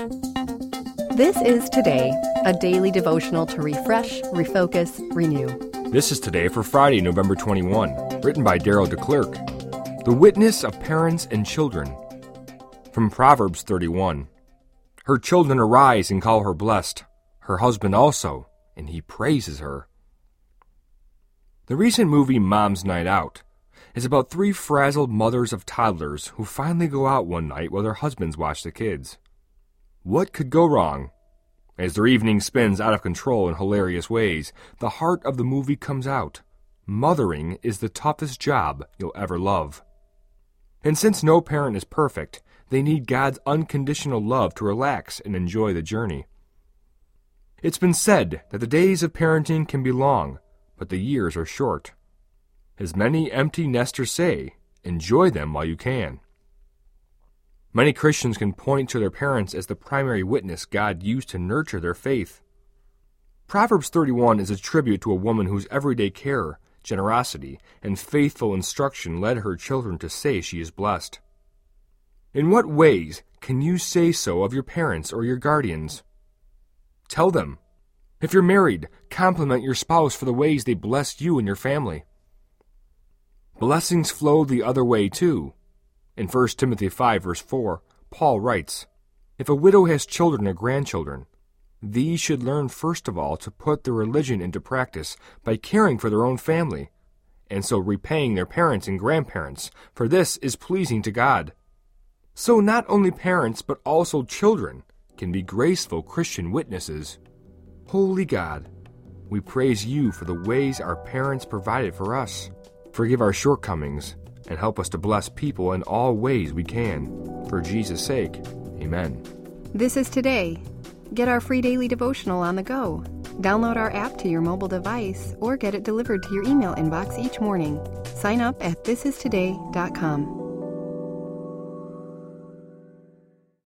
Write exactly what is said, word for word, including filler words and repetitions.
This is Today, a daily devotional to refresh, refocus, renew. This is Today for Friday, November twenty-first, written by Daryl DeClerc. The Witness of Parents and Children. From Proverbs thirty-one. Her children arise and call her blessed, her husband also, and he praises her. The recent movie Mom's Night Out is about three frazzled mothers of toddlers who finally go out one night while their husbands watch the kids. What could go wrong? As their evening spins out of control in hilarious ways, the heart of the movie comes out. Mothering is the toughest job you'll ever love. And since no parent is perfect, they need God's unconditional love to relax and enjoy the journey. It's been said that the days of parenting can be long, but the years are short. As many empty nesters say, enjoy them while you can. Many Christians can point to their parents as the primary witness God used to nurture their faith. Proverbs thirty-one is a tribute to a woman whose everyday care, generosity, and faithful instruction led her children to say she is blessed. In what ways can you say so of your parents or your guardians? Tell them. If you're married, compliment your spouse for the ways they blessed you and your family. Blessings flow the other way too. In First Timothy five, verse four, Paul writes, "If a widow has children or grandchildren, these should learn first of all to put their religion into practice by caring for their own family, and so repaying their parents and grandparents, for this is pleasing to God." So not only parents, but also children can be graceful Christian witnesses. Holy God, we praise you for the ways our parents provided for us. Forgive our shortcomings and help us to bless people in all ways we can. For Jesus' sake, amen. This is Today. Get our free daily devotional on the go. Download our app to your mobile device or get it delivered to your email inbox each morning. Sign up at this is today dot com.